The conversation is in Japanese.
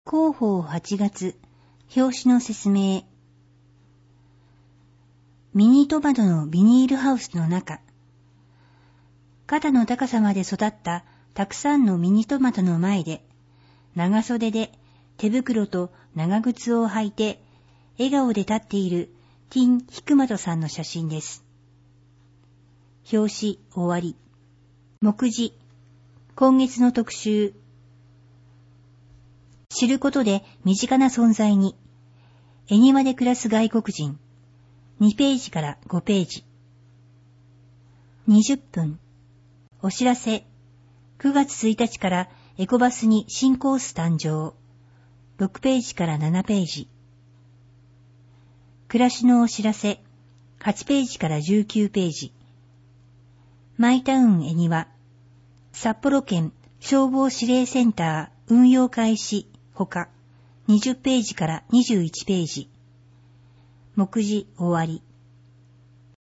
広報8月、表紙の説明。ミニトマトのビニールハウスの中。肩の高さまで育ったたくさんのミニトマトの前で、長袖で手袋と長靴を履いて、笑顔で立っているティン・ヒクマトさんの写真です。表紙終わり。目次。今月の特集。知ることで身近な存在に。恵庭で暮らす外国人。2ページから5ページ。20分。お知らせ。9月1日からエコバスに新コース誕生。6ページから7ページ。暮らしのお知らせ。8ページから19ページ。マイタウン恵庭。札幌県消防指令センター運用開始ほか20ページから21ページ。目次終わり。